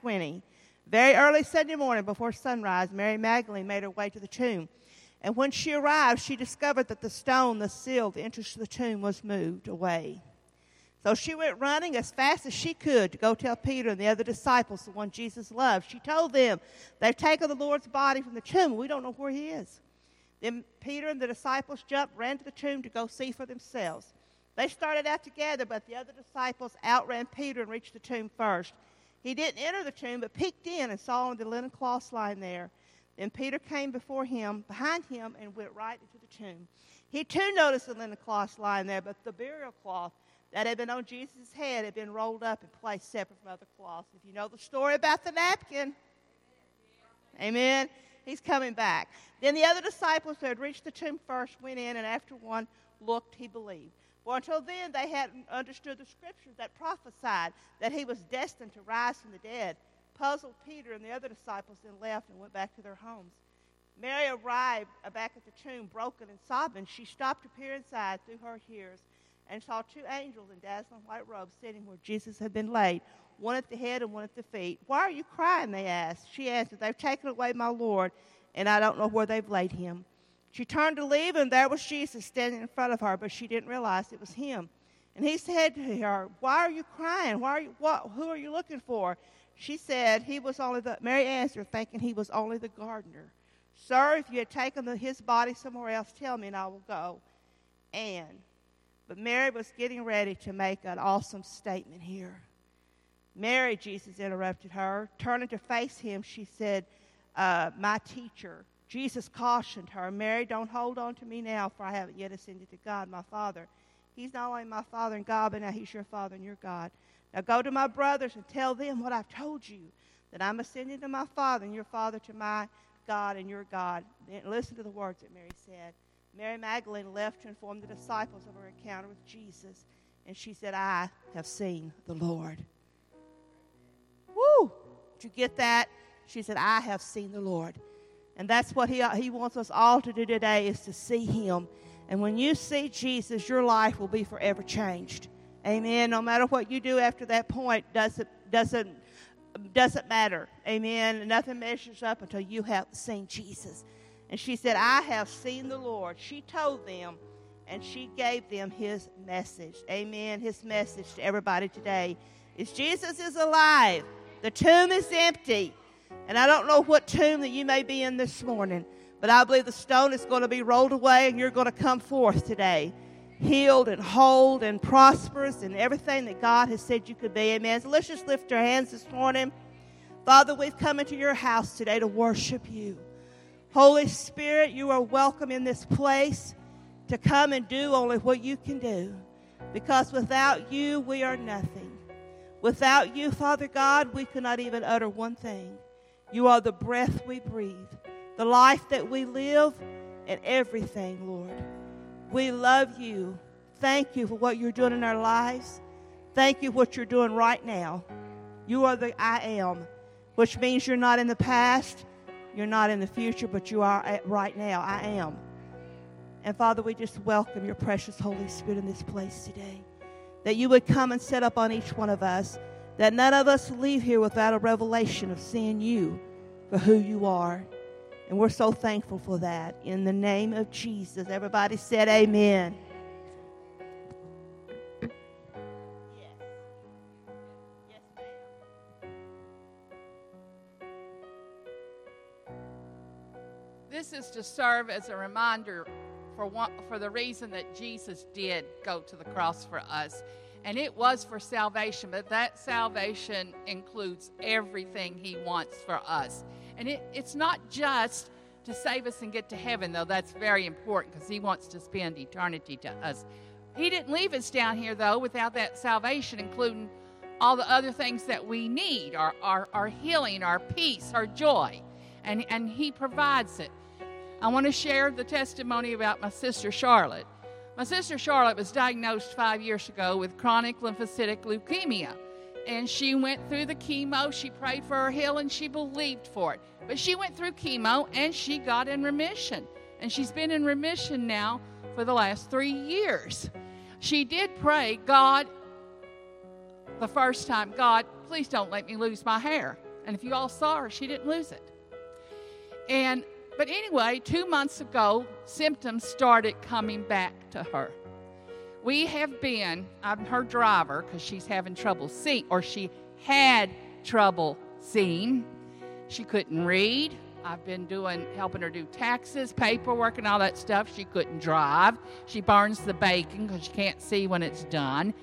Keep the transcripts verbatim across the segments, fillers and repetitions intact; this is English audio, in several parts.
twenty. Very early Sunday morning before sunrise, Mary Magdalene made her way to the tomb. And when she arrived, she discovered that the stone, the seal, the entrance to the tomb was moved away. So she went running as fast as she could to go tell Peter and the other disciples, the one Jesus loved. She told them, they've taken the Lord's body from the tomb. We don't know where he is. Then Peter and the disciples jumped, ran to the tomb to go see for themselves. They started out together, but the other disciples outran Peter and reached the tomb first. He didn't enter the tomb, but peeked in and saw only the linen cloths lying there. Then Peter came before him, behind him, and went right into the tomb. He too noticed the linen cloths lying there, but the burial cloth that had been on Jesus' head had been rolled up and placed separate from other cloths. If you know the story about the napkin, amen, he's coming back. Then the other disciples who had reached the tomb first went in, and after one looked, he believed. For until then, they hadn't understood the scriptures that prophesied that he was destined to rise from the dead. Puzzled, Peter and the other disciples then left and went back to their homes. Mary arrived back at the tomb, broken and sobbing. She stopped to peer inside through her tears and saw two angels in dazzling white robes sitting where Jesus had been laid, one at the head and one at the feet. Why are you crying, they asked. She answered, they've taken away my Lord, and I don't know where they've laid him. She turned to leave, and there was Jesus standing in front of her, but she didn't realize it was him. And he said to her, why are you crying? Why are you, what, who are you looking for? She said, he was only the, Mary answered, thinking he was only the gardener. Sir, if you had taken the, his body somewhere else, tell me, and I will go. And, but Mary was getting ready to make an awesome statement here. Mary, Jesus interrupted her. Turning to face him, she said, uh, my teacher. Jesus cautioned her, Mary, don't hold on to me now, for I haven't yet ascended to God, my Father. He's not only my Father and God, but now he's your Father and your God. Now go to my brothers and tell them what I've told you, that I'm ascending to my Father and your Father, to my God and your God. Then listen to the words that Mary said. Mary Magdalene left to inform the disciples of her encounter with Jesus, and she said, I have seen the Lord. Woo! Did you get that? She said, I have seen the Lord. And that's what he, he wants us all to do today, is to see him. And when you see Jesus, your life will be forever changed. Amen. No matter what you do after that point, doesn't, doesn't, doesn't matter. Amen. Nothing measures up until you have seen Jesus. And she said, I have seen the Lord. She told them, and she gave them his message. Amen. His message to everybody today is Jesus is alive. The tomb is empty. And I don't know what tomb that you may be in this morning, but I believe the stone is going to be rolled away and you're going to come forth today, healed and whole and prosperous and everything that God has said you could be. Amen. So let's just lift our hands this morning. Father, we've come into your house today to worship you. Holy Spirit, you are welcome in this place to come and do only what you can do, because without you, we are nothing. Without you, Father God, we cannot even utter one thing. You are the breath we breathe, the life that we live, and everything, Lord. We love you. Thank you for what you're doing in our lives. Thank you for what you're doing right now. You are the I am, which means you're not in the past, you're not in the future, but you are at right now. I am. And Father, we just welcome your precious Holy Spirit in this place today, that you would come and set up on each one of us, that none of us leave here without a revelation of seeing you for who you are. And we're so thankful for that. In the name of Jesus, everybody said amen. Yes. Yes, ma'am. This is to serve as a reminder for one, for the reason that Jesus did go to the cross for us. And it was for salvation, but that salvation includes everything he wants for us. And it, it's not just to save us and get to heaven, though that's very important, because he wants to spend eternity to us. He didn't leave us down here, though, without that salvation, including all the other things that we need, our, our, our healing, our peace, our joy. And, and he provides it. I want to share the testimony about my sister Charlotte. My sister Charlotte was diagnosed five years ago with chronic lymphocytic leukemia. And she went through the chemo. She prayed for her healing. She believed for it. But she went through chemo, and she got in remission. And she's been in remission now for the last three years. She did pray, God, the first time, God, please don't let me lose my hair. And if you all saw her, she didn't lose it. And but anyway, two months ago, symptoms started coming back to her. We have been, I'm her driver because she's having trouble seeing, or she had trouble seeing. She couldn't read. I've been doing, helping her do taxes, paperwork, and all that stuff. She couldn't drive. She burns the bacon because she can't see when it's done.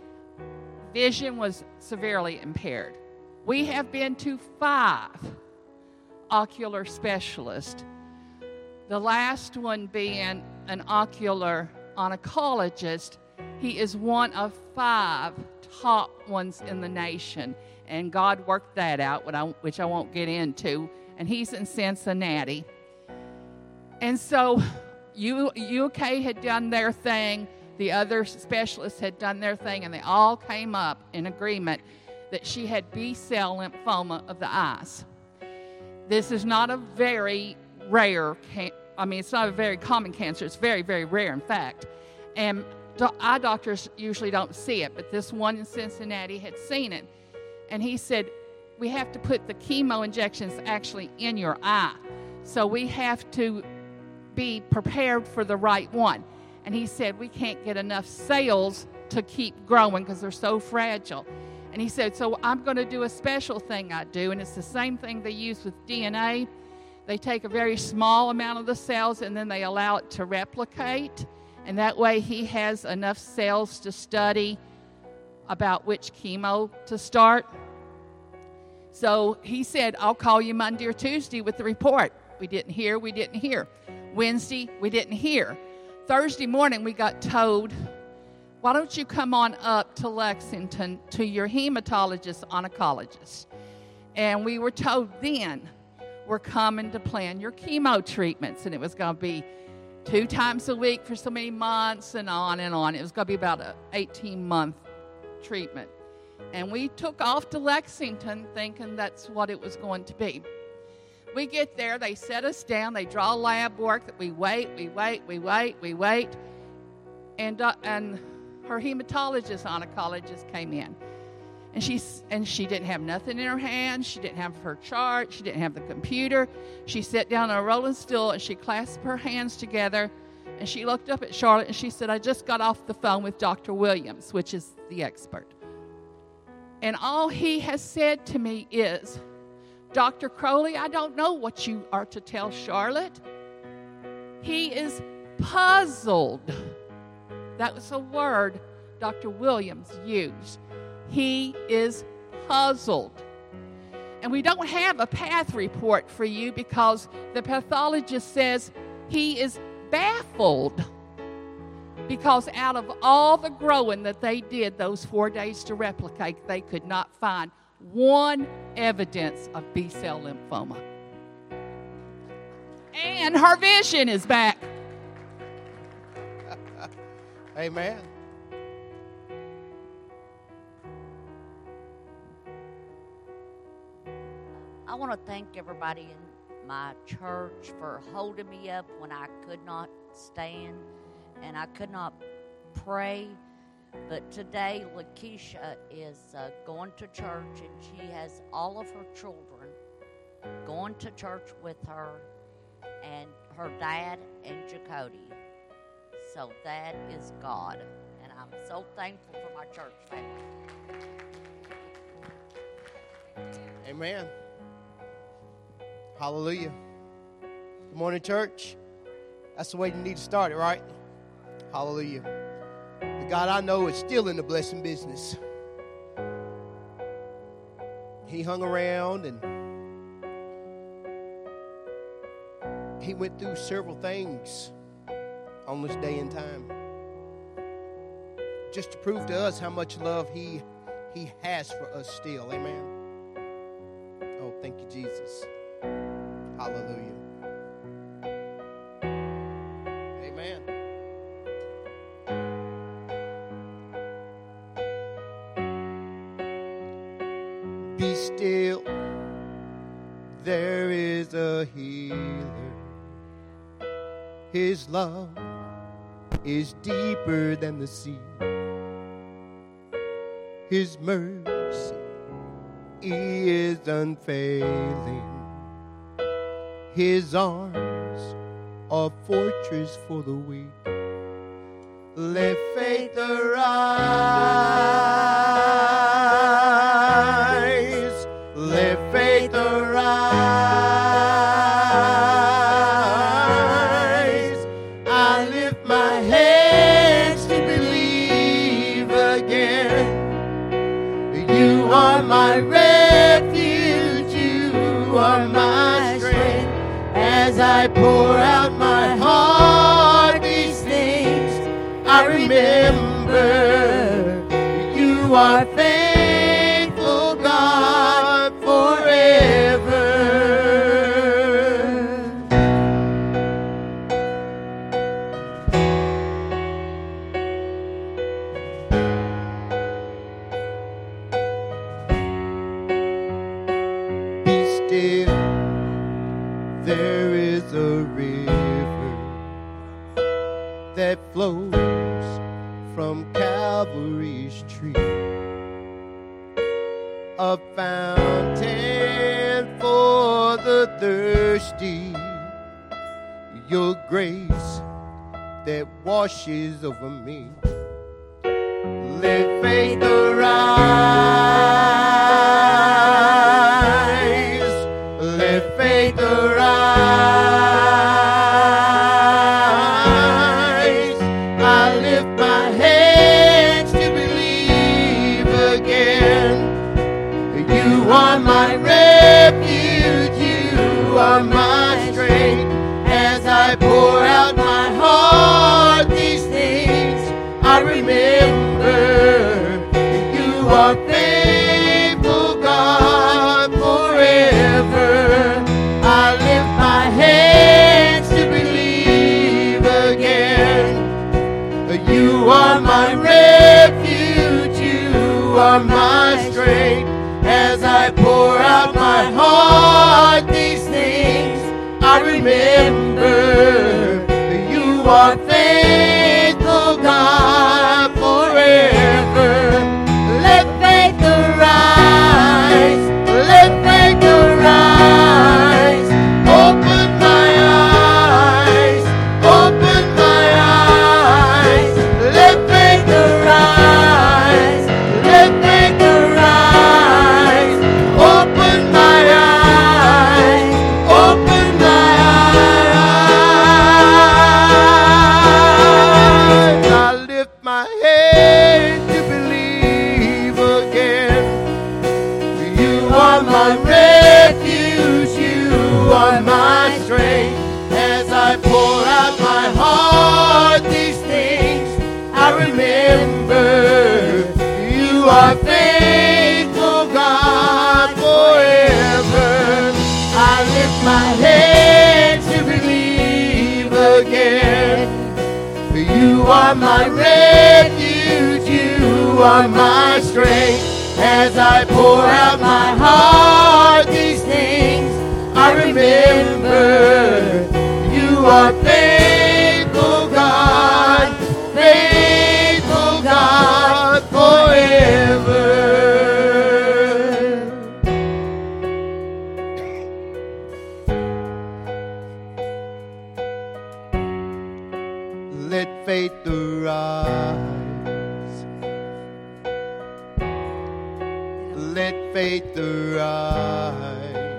Vision was severely impaired. We have been to five ocular specialists. The last one being an ocular oncologist. He is one of five top ones in the nation. And God worked that out, which I won't get into. And he's in Cincinnati. And so U- UK had done their thing. The other specialists had done their thing. And they all came up in agreement that she had B-cell lymphoma of the eyes. This is not a very rare, can- I mean, it's not a very common cancer. It's very, very rare, in fact. And do- eye doctors usually don't see it, but this one in Cincinnati had seen it. And he said, we have to put the chemo injections actually in your eye. So we have to be prepared for the right one. And he said, we can't get enough cells to keep growing because they're so fragile. And he said, so I'm going to do a special thing I do, and it's the same thing they use with D N A. They take a very small amount of the cells, and then they allow it to replicate. And that way he has enough cells to study about which chemo to start. So he said, I'll call you Monday or Tuesday with the report. We didn't hear, we didn't hear. Wednesday, we didn't hear. Thursday morning, we got told, why don't you come on up to Lexington to your hematologist oncologist? And we were told then, we're coming to plan your chemo treatments. And it was going to be two times a week for so many months and on and on. It was going to be about an eighteen-month treatment. And we took off to Lexington thinking that's what it was going to be. We get there, they set us down, they draw lab work, that we wait, we wait, we wait, we wait. And uh, and her hematologist oncologist came in. And she, and she didn't have nothing in her hand. She didn't have her chart. She didn't have the computer. She sat down on a rolling stool and she clasped her hands together. And she looked up at Charlotte and she said, I just got off the phone with Doctor Williams, which is the expert. And all he has said to me is, Doctor Crowley, I don't know what you are to tell Charlotte. He is puzzled. That was a word Doctor Williams used. He is puzzled. And we don't have a path report for you because the pathologist says he is baffled. Because out of all the growing that they did those four days to replicate, they could not find one evidence of B-cell lymphoma. And her vision is back. Amen. I want to thank everybody in my church for holding me up when I could not stand and I could not pray. But today, Lakeisha is uh, going to church, and she has all of her children going to church with her, and her dad and Jacody. So that is God, and I'm so thankful for my church family. Amen. Hallelujah. Good morning, church. That's the way you need to start it, right? Hallelujah. The God I know is still in the blessing business. He hung around and he went through several things on this day and time, just to prove to us how much love he he has for us still. Amen. Oh, thank you, Jesus. Hallelujah. Amen. Be still, there is a healer. His love is deeper than the sea. His mercy is unfailing. His arms are a fortress for the weak. Let faith arise. Let faith arise. I lift my hands to believe again. You are my refuge. You are my strength. As I pour out my heart, these things I remember. You are faithful, God, forever. Be still. There is a river that flows from Calvary's tree, a fountain for the thirsty, your grace that washes over me. Let faith arise. Let faith arise. I lift my hands to believe again. You are my refuge. You are my strength. As I pour out my heart, these things I remember. You are faithful, God, forever. I lift my hands to believe again. You are my refuge. You are my strength. As I pour out my heart, these things I remember. You are faithful, God, forever. Let faith arise. Let faith arise. Open my eyes. Open my eyes. Let faith arise. Let faith arise. Open my eyes. Open my eyes. I lift my head to believe again. You are my refuge. You are my strength. As I pour out my heart, these things I remember. You are faithful, God, forever. I lift my hands to believe again. You are my refuge. You are my strength. As I pour out my heart, these things I remember. You are faithful, God, faithful, God, forever. Let faith arise. Let faith arise.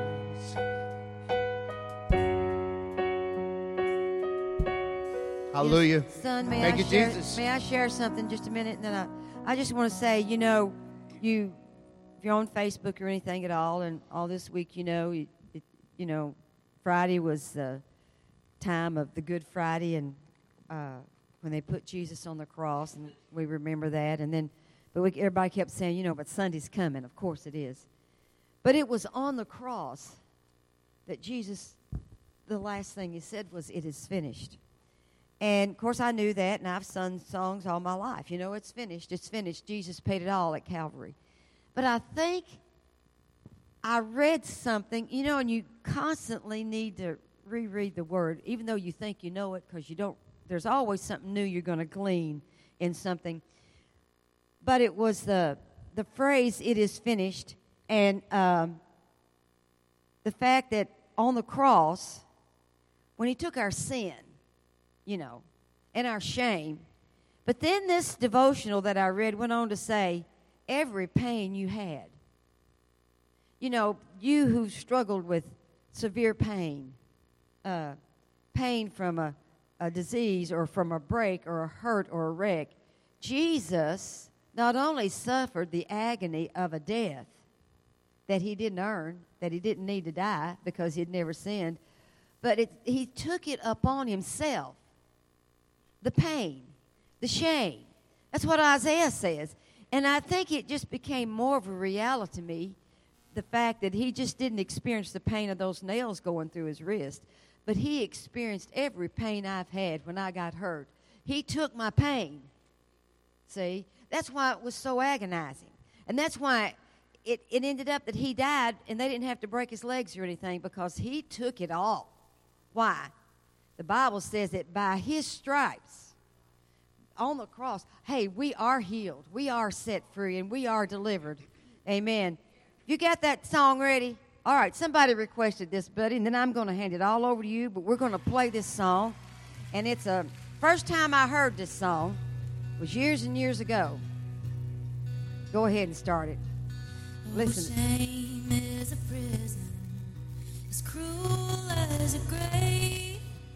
Hallelujah. Son, may Thank I you, share, Jesus. May I share something just a minute? And then I, I just want to say, you know, you, if you're on Facebook or anything at all, and all this week, you know, you, it, you know, Friday was the time of the Good Friday, and uh, when they put Jesus on the cross, and we remember that. And then, but we, everybody kept saying, you know, but Sunday's coming. Of course it is. But it was on the cross that Jesus, the last thing he said was, "It is finished." And, of course, I knew that, and I've sung songs all my life. You know, it's finished. It's finished. Jesus paid it all at Calvary. But I think I read something, you know, and you constantly need to reread the Word, even though you think you know it, because you don't. There's always something new you're going to glean in something. But it was the the phrase, "It is finished," And um, the fact that on the cross, when he took our sin, you know, and our shame, but then this devotional that I read went on to say, every pain you had. You know, you who struggled with severe pain, uh, pain from a, a disease or from a break or a hurt or a wreck, Jesus not only suffered the agony of a death that he didn't earn, that he didn't need to die because he had never sinned, but it, he took it upon himself. The pain, the shame. That's what Isaiah says. And I think it just became more of a reality to me, the fact that he just didn't experience the pain of those nails going through his wrist, but he experienced every pain I've had when I got hurt. He took my pain. See? That's why it was so agonizing. And that's why it, it ended up that he died and they didn't have to break his legs or anything because he took it all. Why? The Bible says that by his stripes on the cross, hey, we are healed. We are set free and we are delivered. Amen. You got that song ready? All right, somebody requested this, buddy, and then I'm going to hand it all over to you, but we're going to play this song. And it's a first time I heard this song was years and years ago. Go ahead and start it. Listen. Oh, shame is a prison, as cruel as a grave.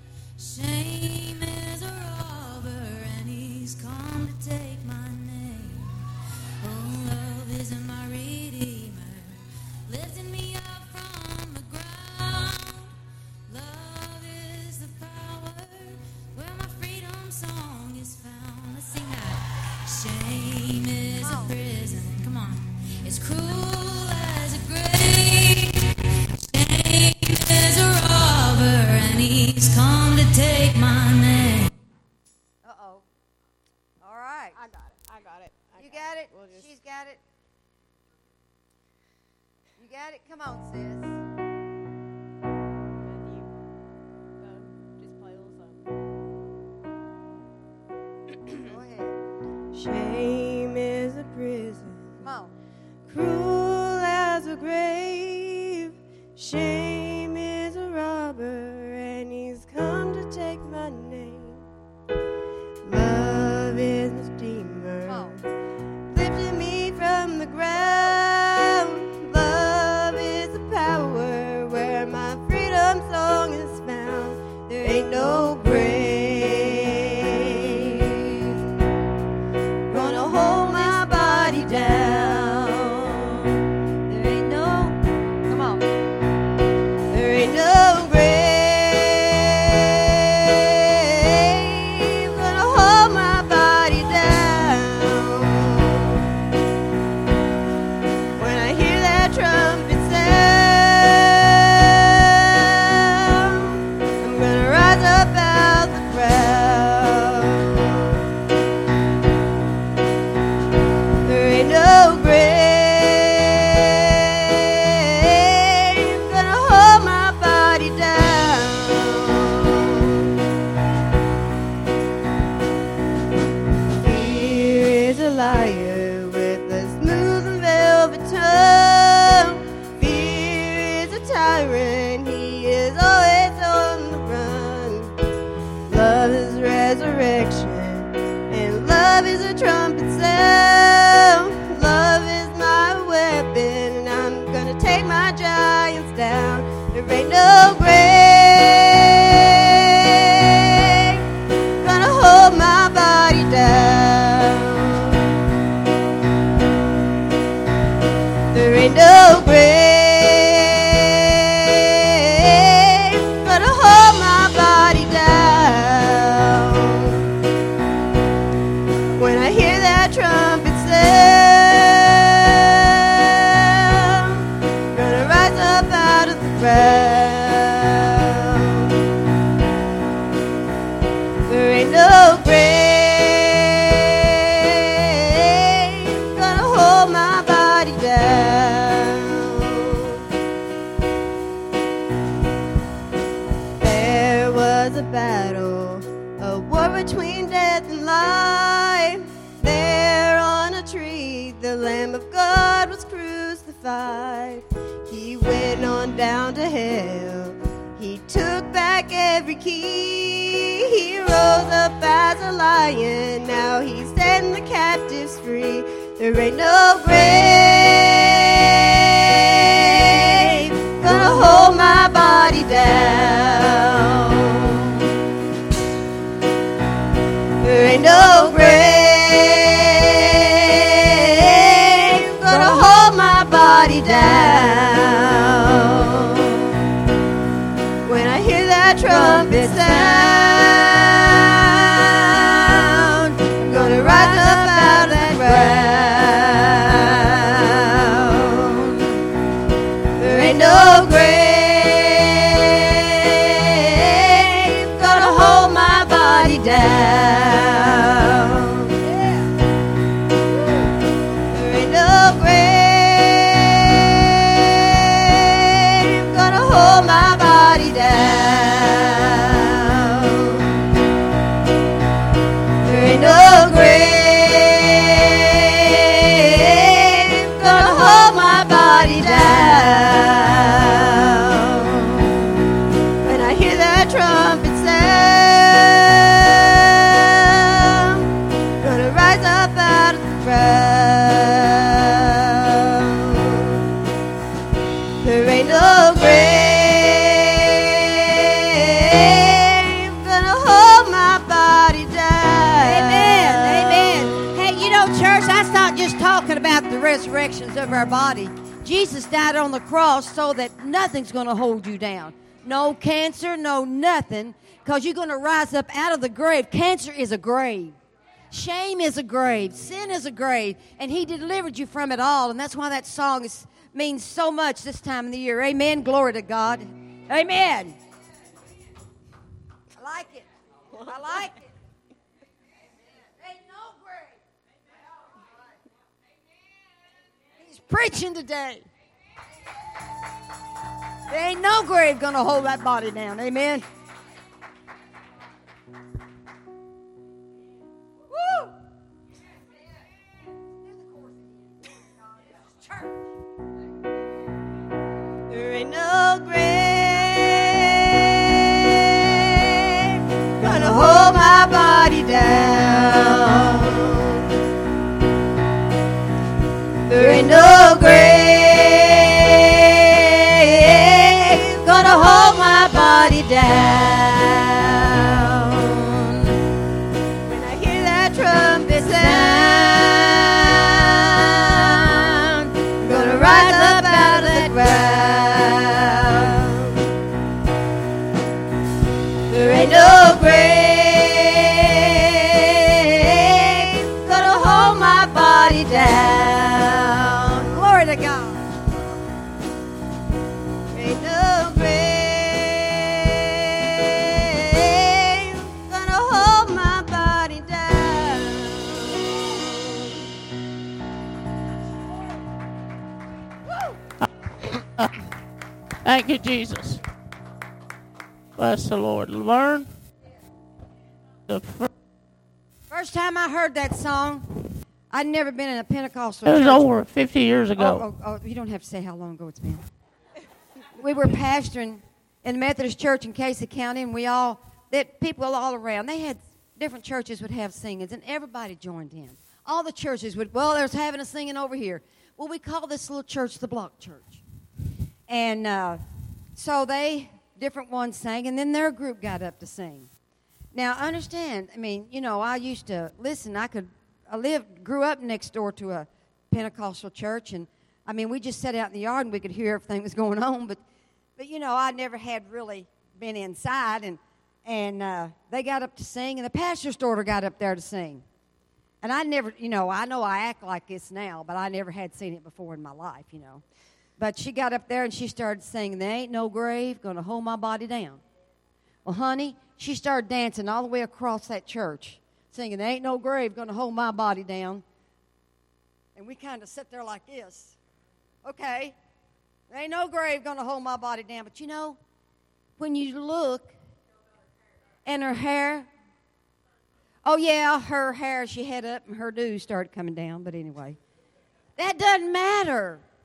Shame is a robber, and he's come to take my name. Oh, love is my redeemer, lifting me up from the ground. Love is the power where my freedom song is found. Let's sing that. Shame is a prison. Come on. It's cruel as a grave. Shame is a robber, and he's come to take my name. Uh-oh. All right. I got it. I got it. I You got it? We'll just- She's got it. You got it? Come on, sis. Matthew, uh, just play a little something. Go ahead. Shame is a prison, Come on. cruel as a grave. Shame is a robber, and he's come to take my name. Love is my steamer, Come on. lifting me from the ground. Love is the power where my freedom song is found. There ain't no grave gonna hold my body down. There ain't no. Come on. There ain't no grave gonna hold my body down. When I hear that trumpet sound, I'm gonna rise up out the crowd. There ain't no grave gonna hold my body down. Fear is a liar with a smooth and velvet tongue. Fear is a tyrant, he is always on the run. Love is resurrection, and love is a trumpet sound. Love is my weapon, and I'm gonna take my giants down. There ain't no grave gonna hold my body down. There ain't no grave gonna hold my body down. When I hear that trumpet sound, gonna rise up out of the ground. There ain't no grave gonna hold my body down. There was a battle, a war between death and life. There on a tree, the Lamb of God was crucified. crucified. He went on down to hell. He took back every key. He rose up as a lion. Now he's setting the captives free. There ain't no grave gonna hold my body down. There ain't no grave gonna hold my body down. When I hear that trumpet sound, I'm gonna rise up out of that ground. There ain't no grave gonna hold my body down. Resurrections of our body. Jesus died on the cross so that nothing's going to hold you down. No cancer, no nothing, because you're going to rise up out of the grave. Cancer is a grave. Shame is a grave. Sin is a grave. And he delivered you from it all. And that's why that song is, means so much this time of the year. Amen. Glory to God. Amen. I like it. I like it. Preaching today. There ain't no grave gonna hold that body down. Amen. Woo! There ain't no grave gonna hold my body down. There ain't no grave gonna hold my body down. When I hear that trumpet sound, I'm gonna rise up out of the ground. There ain't no grave gonna hold my body down. Thank you, Jesus. Bless the Lord. Learn. The fir- First time I heard that song, I'd never been in a Pentecostal It was church. over fifty years ago. Oh, oh, oh, you don't have to say how long ago it's been. We were pastoring in the Methodist Church in Casey County, and we all, that people all around, they had different churches would have singings, and everybody joined in. All the churches would, well, there's having a singing over here. Well, we call this little church the Block Church. And uh, so they, different ones sang, and then their group got up to sing. Now, understand, I mean, you know, I used to listen. I could, I lived, grew up next door to a Pentecostal church, and, I mean, we just sat out in the yard, and we could hear everything that was going on, but, but you know, I never had really been inside, and, and uh, they got up to sing, and the pastor's daughter got up there to sing. And I never, you know, I know I act like this now, but I never had seen it before in my life, you know. But she got up there and she started singing, "There ain't no grave gonna hold my body down." Well, honey, she started dancing all the way across that church, singing, "There ain't no grave gonna hold my body down." And we kind of sit there like this. Okay, there ain't no grave gonna hold my body down. But you know, when you look, and her hair, oh yeah, her hair, she had up and her dew started coming down. But anyway, that doesn't matter.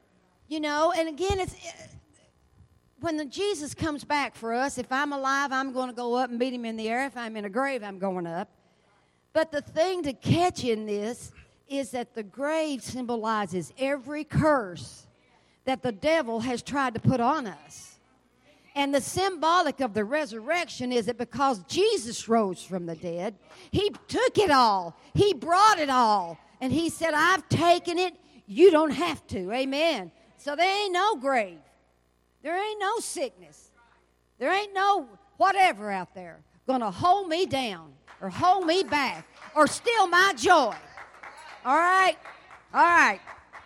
You know, and again, it's when the Jesus comes back for us, if I'm alive, I'm going to go up and meet him in the air. If I'm in a grave, I'm going up. But the thing to catch in this is that the grave symbolizes every curse that the devil has tried to put on us. And the symbolic of the resurrection is that because Jesus rose from the dead, he took it all. He brought it all. And he said, I've taken it. You don't have to. Amen. So there ain't no grave. There ain't no sickness. There ain't no whatever out there going to hold me down or hold me back or steal my joy. All right? All right.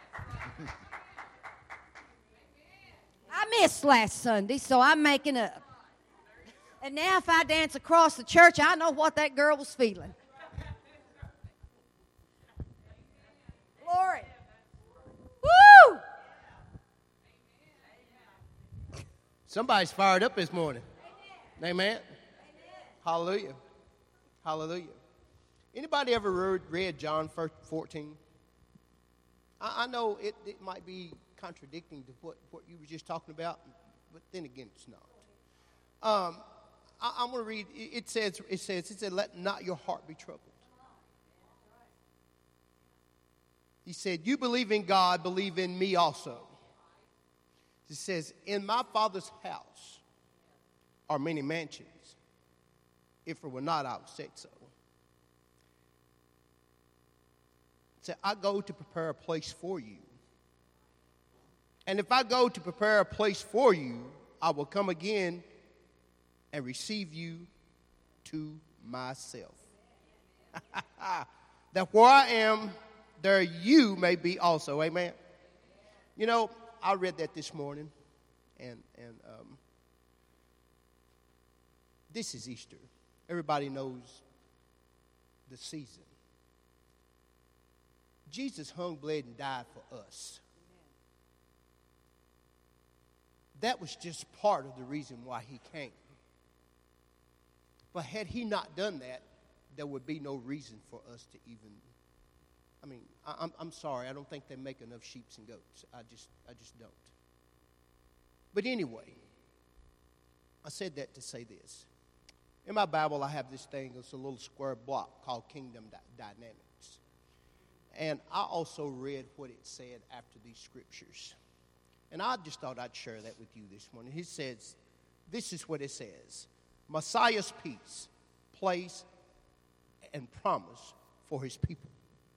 I missed last Sunday, so I'm making up. And now if I dance across the church, I know what that girl was feeling. Glory. Woo! Somebody's fired up this morning. Amen. Amen. Hallelujah. Hallelujah. Anybody ever read, read John fourteen? I, I know it, it might be contradicting to what, what you were just talking about, but then again, it's not. Um, I, I'm going to read. It, it says, it says, it said, "Let not your heart be troubled." He said, "You believe in God, believe in me also." It says, "In my Father's house are many mansions. If it were not, I would say so." It said, "I go to prepare a place for you. And if I go to prepare a place for you, I will come again and receive you to myself. That where I am, there you may be also." Amen. You know, I read that this morning, and and um, this is Easter. Everybody knows the season. Jesus hung, bled, and died for us. That was just part of the reason why he came. But had he not done that, there would be no reason for us to even, I mean, I, I'm, I'm sorry, I don't think they make enough sheep and goats. I just, I just don't. But anyway, I said that to say this. In my Bible, I have this thing, it's a little square block called Kingdom Dynamics. And I also read what it said after these scriptures. And I just thought I'd share that with you this morning. He says, this is what it says: Messiah's peace, place, and promise for his people.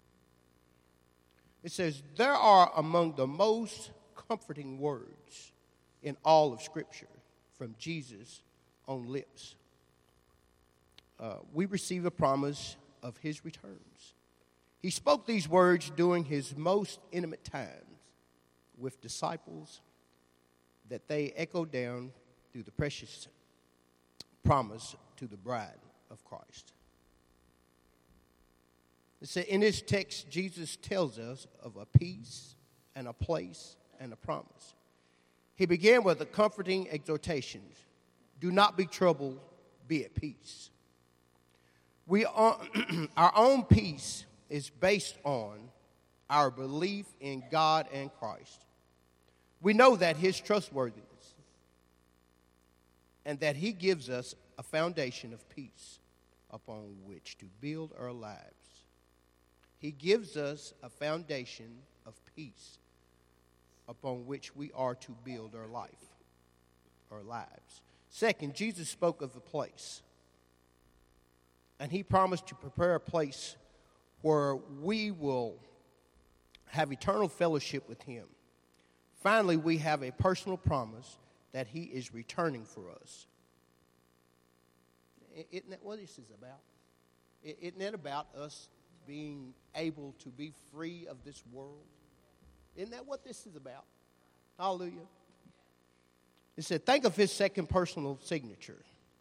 It says, there are among the most comforting words in all of Scripture from Jesus' own lips. Uh, we receive a promise of his returns. He spoke these words during his most intimate times with disciples that they echoed down through the precious promise to the bride of Christ. It said in this text, Jesus tells us of a peace and a place and a promise. He began with a comforting exhortation: do not be troubled, be at peace. We are, our own peace is based on our belief in God and Christ. We know that his trustworthiness and that he gives us a foundation of peace upon which to build our lives. He gives us a foundation of peace upon which we are to build our life, our lives. Second, Jesus spoke of the place. And he promised to prepare a place where we will have eternal fellowship with him. Finally, we have a personal promise that he is returning for us. Isn't that what this is about? Isn't it about us being able to be free of this world? Isn't that what this is about? Hallelujah. It said, think of his second personal signature.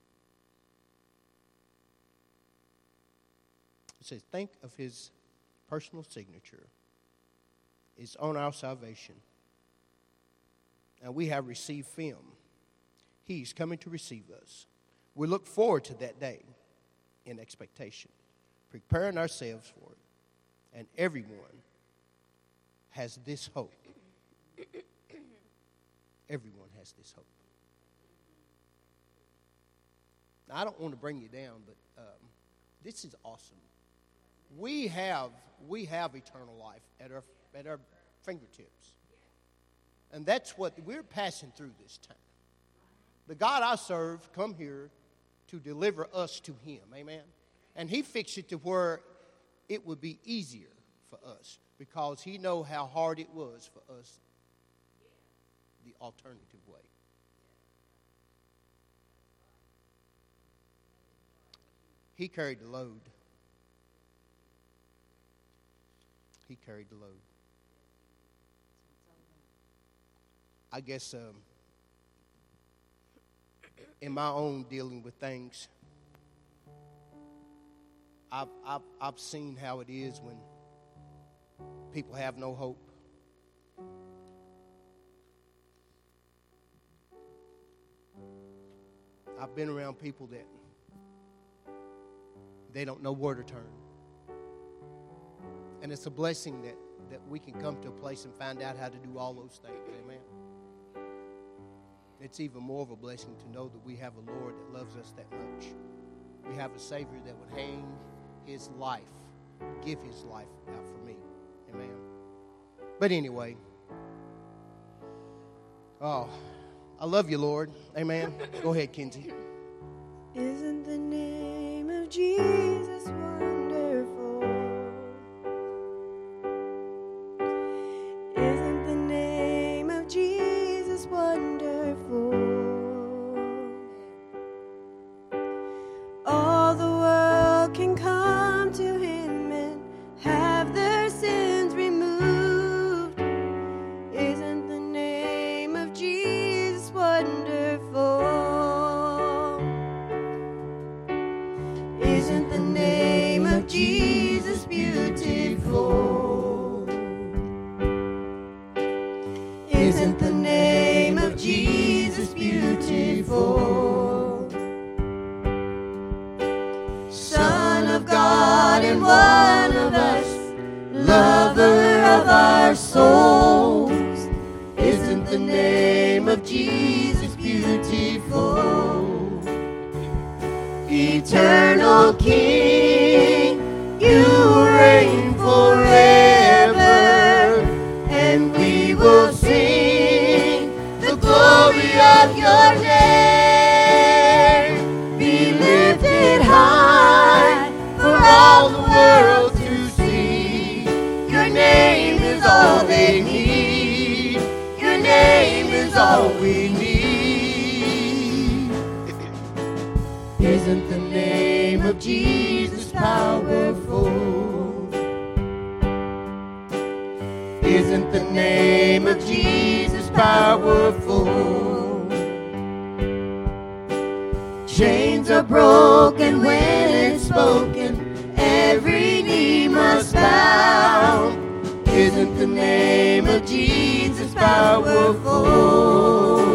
It says, think of his personal signature is on our salvation. And we have received him. He's coming to receive us. We look forward to that day in expectation, preparing ourselves for it. And everyone has this hope. Everyone has this hope. Now, I don't want to bring you down, but um, this is awesome. We have we have eternal life at our at our fingertips, and that's what we're passing through this time. The God I serve come here to deliver us to Him, amen. And He fixed it to where it would be easier for us because He know how hard it was for us the alternative way. He carried the load. He carried the load. I guess um, in my own dealing with things, I've, I've, I've seen how it is when people have no hope. I've been around people that they don't know where to turn. And it's a blessing that, that we can come to a place and find out how to do all those things. Amen. It's even more of a blessing to know that we have a Lord that loves us that much. We have a Savior that would hang His life, give His life out for me. Amen. But anyway, oh, I love you, Lord. Amen. Go ahead, Kenzie. Isn't the name of Jesus wonderful? Isn't the name of Jesus wonderful? All the world can come to Him and have their sins removed. Isn't the name of Jesus wonderful? Isn't the name of Jesus beautiful? Isn't the name of Jesus beautiful? Son of God and one of us, lover of our souls. Isn't the name of Jesus beautiful? Eternal King, you reign forever, and we will sing the glory of your name. Be lifted high for all the world to see. Your name is all they need. Your name is all we need. Isn't the name of Jesus powerful? Isn't the name of Jesus powerful? Chains are broken when it's spoken. Every knee must bow. Isn't the name of Jesus powerful?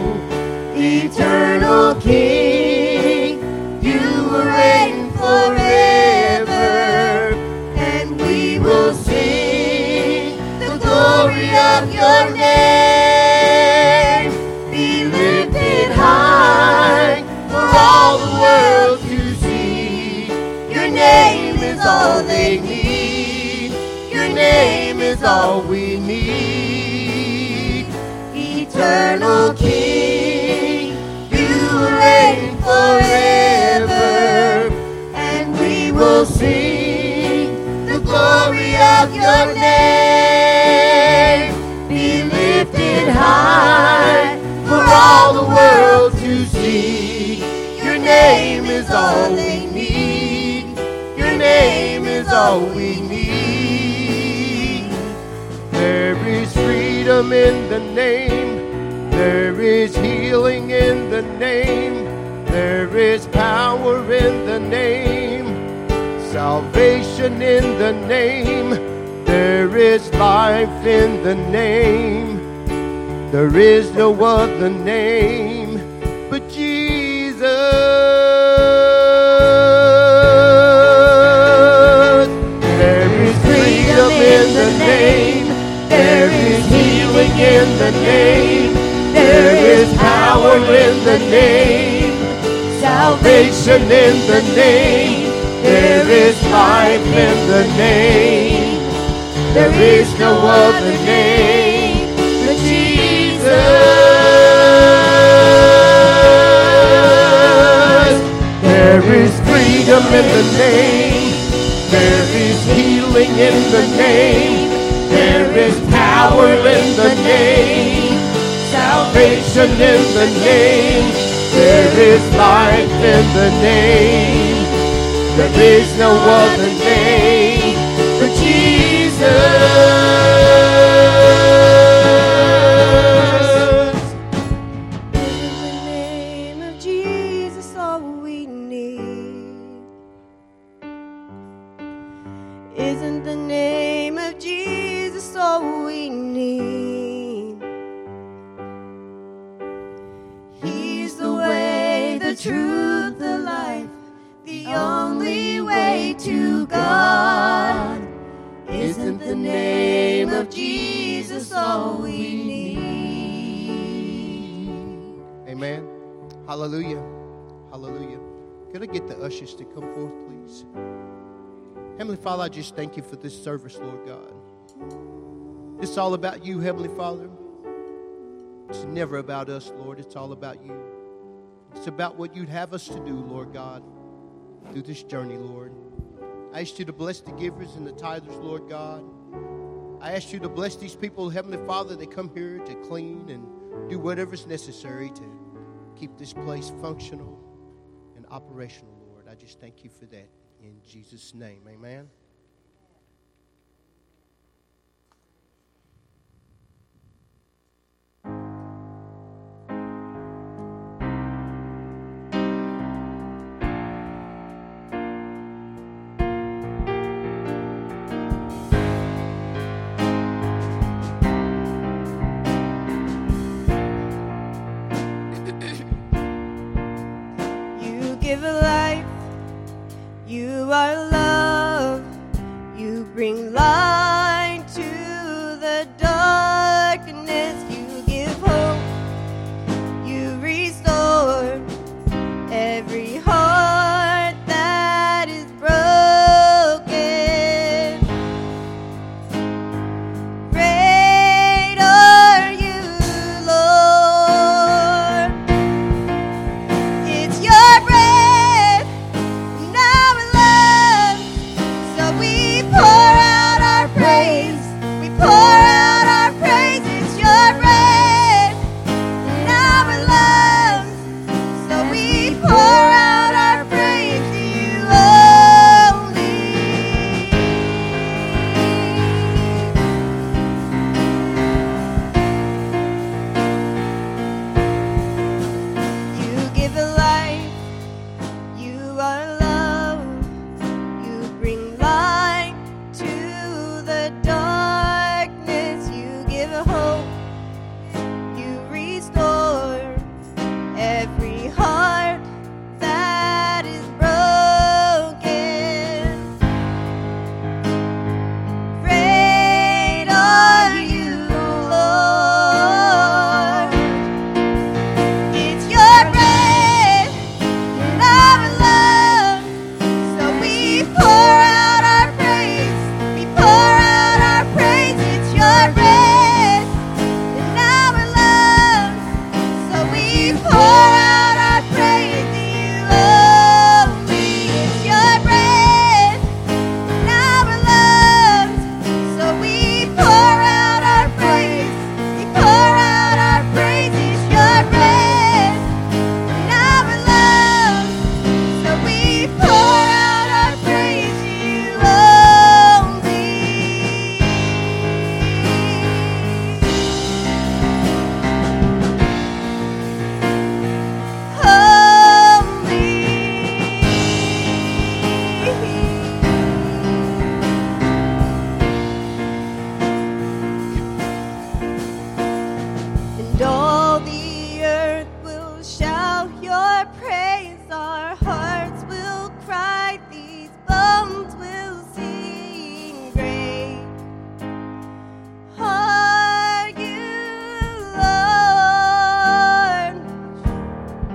Eternal King, you will reign forever, and we will sing the glory of your name. Be lifted high for all the world to see. Your name is all they need. Your name is all we need. Eternal King, you reign forever, and we will sing the glory of your name. Be lifted high for all the world to see. Your name is all they need. Your name is all we need. There is freedom in the name. There is healing in the name. There is power in the name. Salvation in the name. There is life in the name. There is no other name but Jesus. There is freedom in the name. There is healing in the name. There the name. Salvation in the name. There is life in the name. There is no other name but Jesus. There is freedom in the name. There is healing in the name. There is power in the name. Salvation in the name. There is life in the name. There is no other name but Jesus. Isn't the name of Jesus all we need? He's the way, the truth, the life, the only way to God. Isn't the name of Jesus all we need? Amen. Hallelujah. Hallelujah. Could I get the ushers to come forth, please? Heavenly Father, I just thank you for this service, Lord God. It's all about you, Heavenly Father. It's never about us, Lord. It's all about you. It's about what you'd have us to do, Lord God, through this journey, Lord. I ask you to bless the givers and the tithers, Lord God. I ask you to bless these people, Heavenly Father, that come here to clean and do whatever's necessary to keep this place functional and operational, Lord. I just thank you for that. In Jesus' name, amen. You give a life. You are love. You bring light to the darkness. You give hope. You restore every heart that is broken. Great are you, Lord. It's your breath in our lungs, so we pour out our praise. We pour out our praise. It's your breath in our lungs, so we pour out our praise to you only. You give a life. You are love. You bring light to the darkness. You give a hope. You restore every heart that is broken. Great are you, Lord. It's your breath in our lungs, so we pour out our praise. We pour out our praise. It's your breath in our lungs, so we pour out our praise to you only. It's your breath in our lungs, so we pour out our praise. We pour out our praise. It's your breath in our lungs, so we pour out our praise to you only. And all the earth will shout your praise. Our hearts will cry. These bones will sing. Great are you, Lord.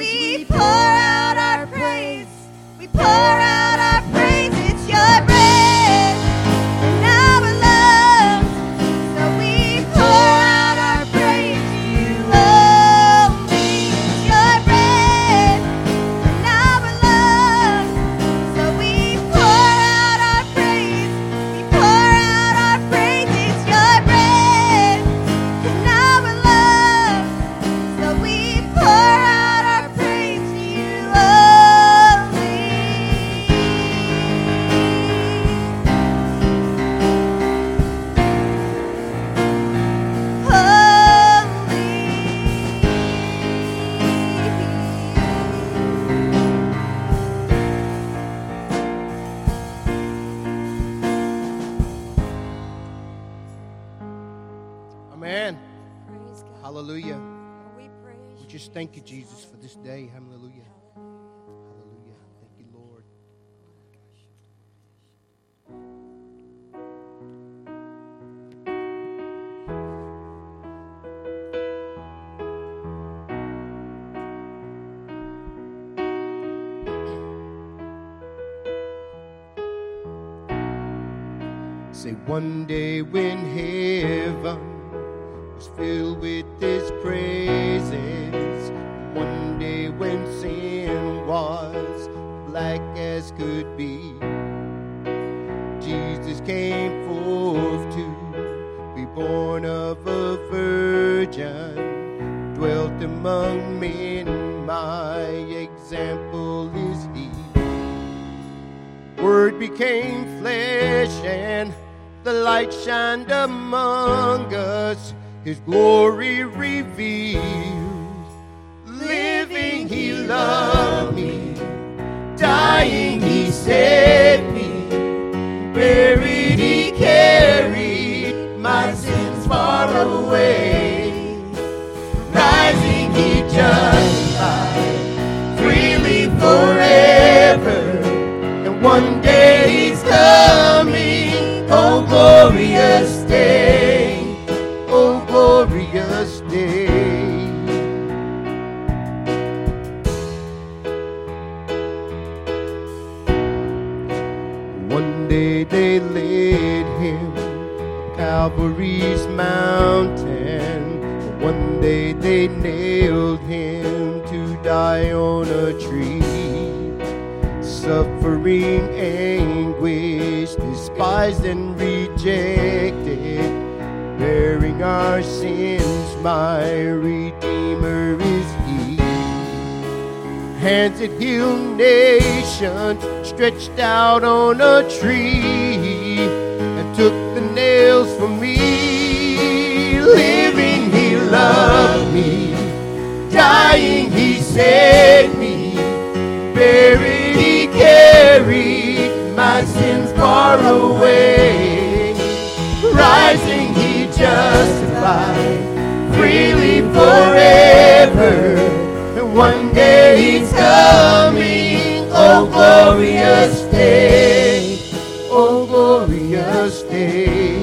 we pour out our praise. We pour out our praise. It's your breath in our lungs. So we pour out our praise to you only. It's your breath in our lungs. So we pour out our praise. We pour out our praise. It's your breath in our lungs. So we pour out our praise to you Amen. Praise God. Hallelujah. We praise We just thank you, Jesus, for this day. Hallelujah. Hallelujah. Thank you, Lord. Say one day when heaven was filled with his praises, one day when sin was black as could be, Jesus came forth to be born of a virgin, dwelt among men, my example is he. Word became flesh and the light shined among us, his glory revealed. Living he loved me, dying he set me, buried he carried my sins far away, rising he justified freely forever, and one day he's coming. Oh, glorious day, oh, glorious day. One day they led him up Calvary's mountain. One day they nailed him to die on a tree. Suffering anguish, despised and rejected, bearing our sins, my Redeemer is he. Hands that heal nations stretched out on a tree, and took the nails from me. Living he loved me, dying he set me, buried he carried my sins far away, rising he justified freely forever, and one day he's coming. Oh, glorious day, oh, glorious day.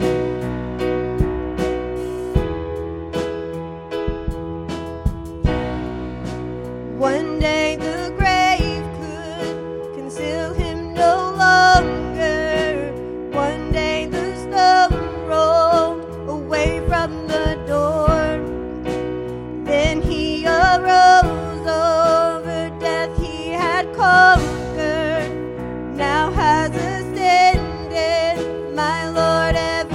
One day the grave could conceal him no longer. One day the stone rolled away from the door. Then he arose, over death he had conquered. Now has ascended, my Lord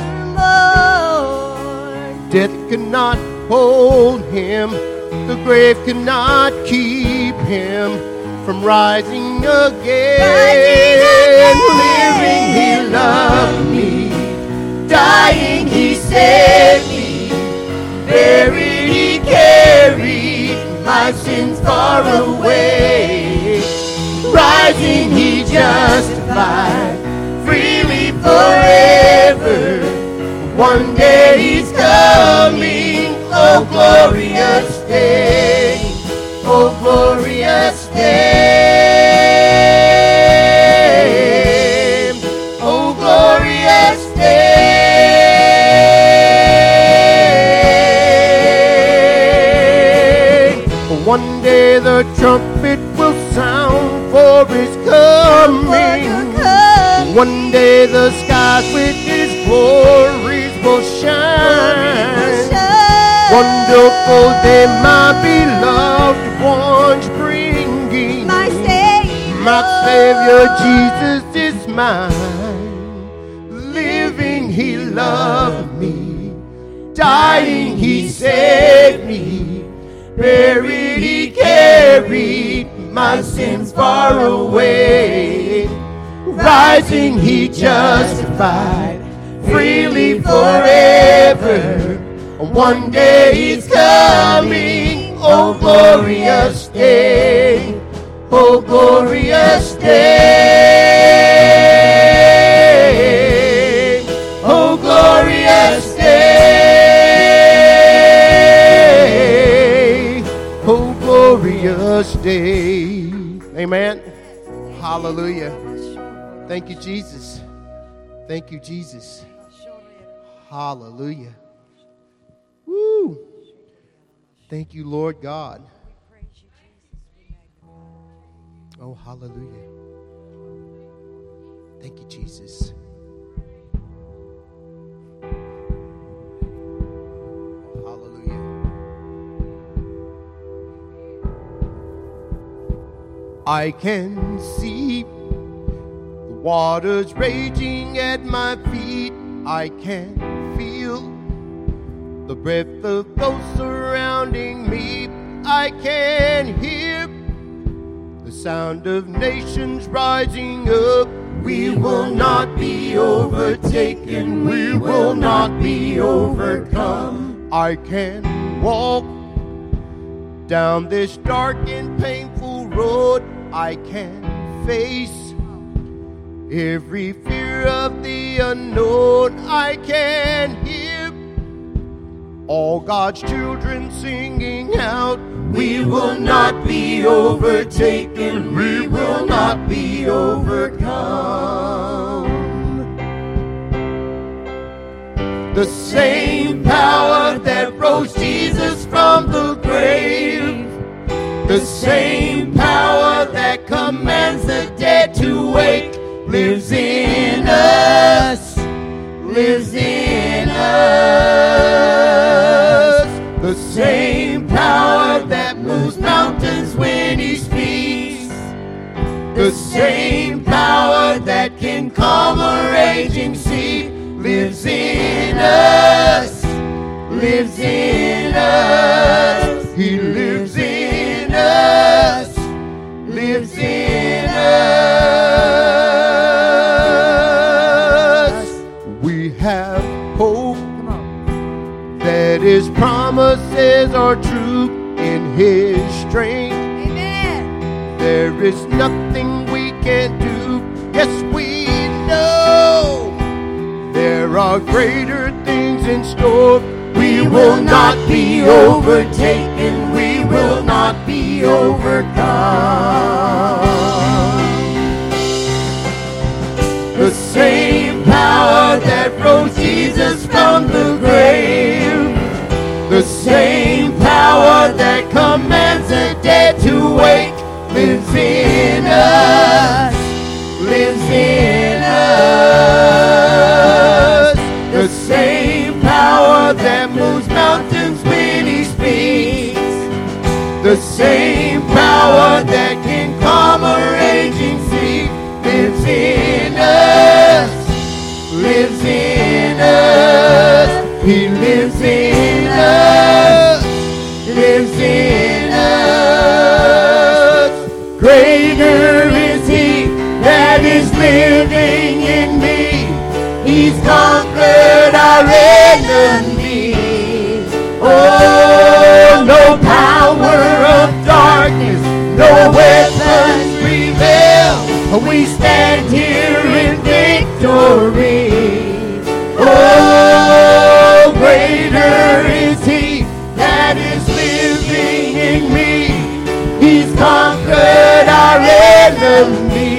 evermore. Death could not hold him, the grave could not keep him from rising again. Rising again. Living he loved me, dying he set me, buried he carried my sins far away, rising he justified freely forever. One day he's coming. Oh, glorious day, oh, glorious day, oh, glorious day. One day the the trumpet will sound, for his coming. One day the skies with his glories will shine. Wonderful day, my beloved ones bringing. My Savior, my Savior Jesus is mine. Living, he loved me. Dying, he saved me. Buried, he carried my sins far away. Rising, he justified freely forever. One day he's coming, oh glorious day, oh glorious day, oh glorious day, oh glorious day. Amen. Hallelujah. Thank you, Jesus. Thank you, Jesus. Hallelujah. Woo. Thank you, Lord God. Oh, hallelujah. Thank you, Jesus. Hallelujah. I can see the waters raging at my feet. I can feel the breath of those surrounding me. I can hear the sound of nations rising up. We will not be overtaken. We will not be overcome. I can walk down this dark and painful road. I can face every fear of the unknown. I can hear all God's children singing out. We will not be overtaken. We will not be overcome. The same power that rose Jesus from the grave, the same power that commands the dead to wake, lives in us, lives in us. The same power that moves mountains when he speaks, the same power that can calm a raging sea, lives in us, lives in us. He lives in us, lives in us. We have hope that his promises are true in his strength. Amen. There is nothing we can't do. Yes, we know there are greater things in store. We will not be overtaken. We will not be overcome. The same power that rose Jesus from the grave, the same power that commands the dead to wake, lives in us, lives in us. The same power that moves mountains when he speaks, the same power that can calm a raging sea, lives in us, lives in us. He lives in us, lives in us. Greater is he that is living in me. He's conquered our enemy. Oh, no power of darkness, no weapons prevail. We stand here in victory. Oh, greater is he that is living in me. He's conquered our enemy.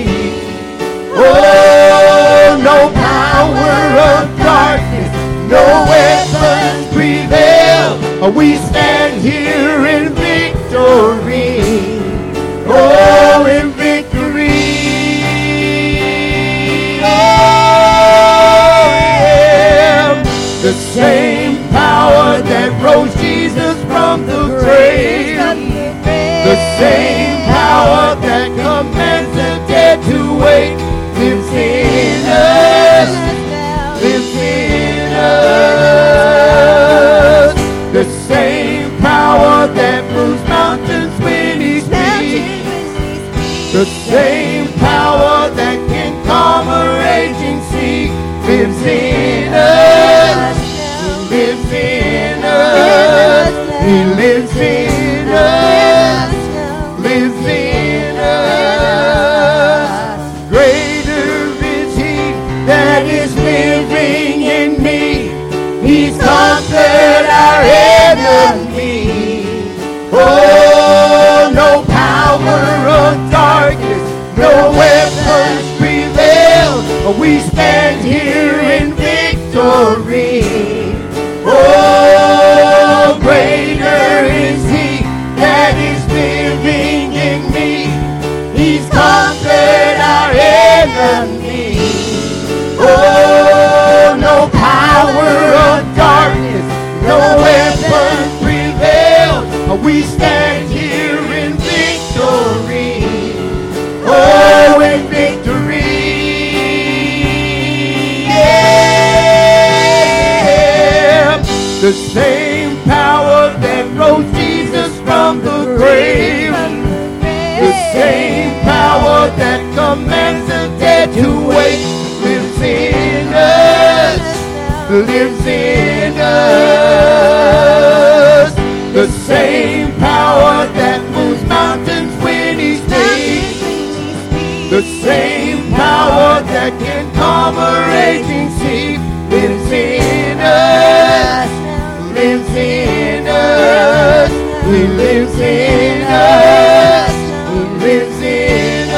Oh, no power of darkness, no weapons prevail. We stand here in victory. The same power that can calm a raging sea lives in us. He lives in us. He lives in us. Lives in us. Greater is He that is living in me. He's conquered our enemy. Oh, no power of darkness, no weapons prevail. We stand here in victory. Oh, greater is He that is living in me. He's conquered our enemy. Oh, no power of darkness, no weapons prevail. We stand here in victory. Oh, in victory. Yeah. The same power that rose Jesus from the grave. The same power that commands the dead to wake lives in us. Lives in us. The same power that moves mountains when He speaks. The same power that can calm a raging sea lives in us. Lives in us. He lives in us. He lives in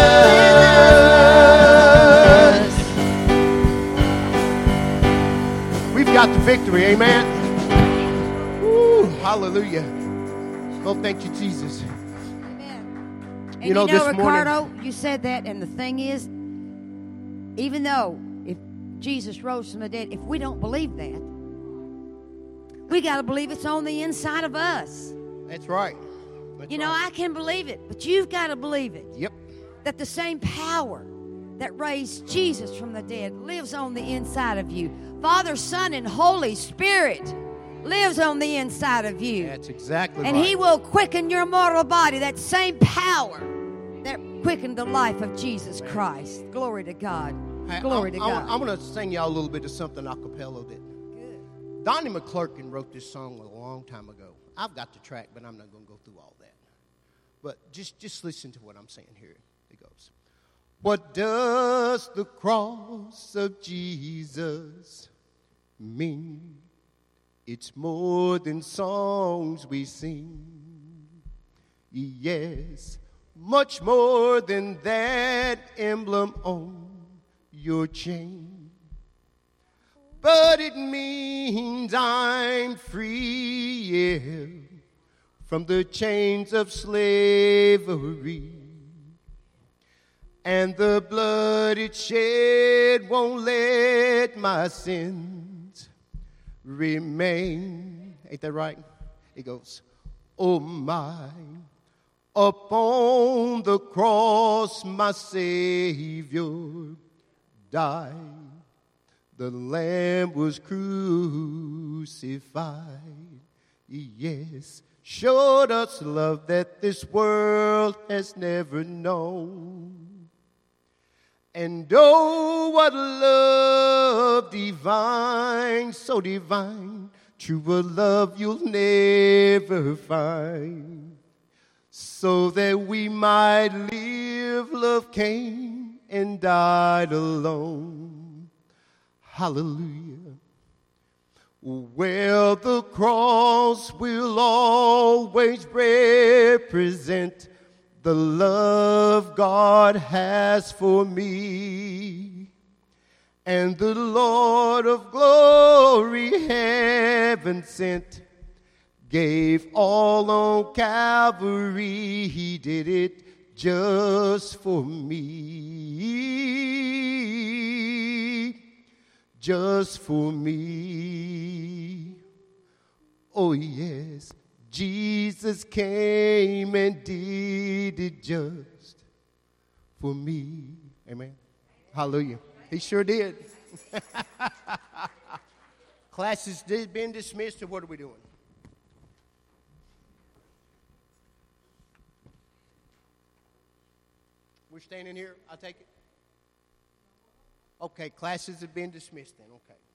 us. We've got the victory, amen. Woo, hallelujah. Oh, thank you, Jesus. Amen. And You know, you know this Ricardo, morning- you said that, and the thing is, even though if Jesus rose from the dead, if we don't believe that, we got to believe it's on the inside of us. That's right. That's You know, right. I can believe it, but you've got to believe it. Yep. That the same power that raised Jesus from the dead lives on the inside of you. Father, Son, and Holy Spirit lives on the inside of you. That's exactly And right. He will quicken your mortal body. That same power that quickened the life of Jesus Christ. Glory to God. Hey, Glory I'm, to I'm- God. I'm going to sing y'all a little bit of something a cappella that Donnie McClurkin wrote this song a long time ago. I've got the track, but I'm not going to go through all that. But just, just listen to what I'm saying here. It goes, what does the cross of Jesus mean? It's more than songs we sing. Yes, much more than that emblem on your chain. But it means I'm free, yeah, from the chains of slavery. And the blood it shed won't let my sins remain. Ain't that right? It goes, oh my, upon the cross my Savior died. The Lamb was crucified. Yes, showed us love that this world has never known. And oh, what love divine, so divine, truer love you'll never find. So that we might live, love came and died alone. Hallelujah. Well, the cross will always represent the love God has for me. And the Lord of glory, heaven sent, gave all on Calvary. He did it just for me. Just for me. Oh yes, Jesus came and did it just for me. Amen. Hallelujah. He sure did. Class has been dismissed, or what are we doing? We We're standing here. I'll take it. Okay, classes have been dismissed then. Okay.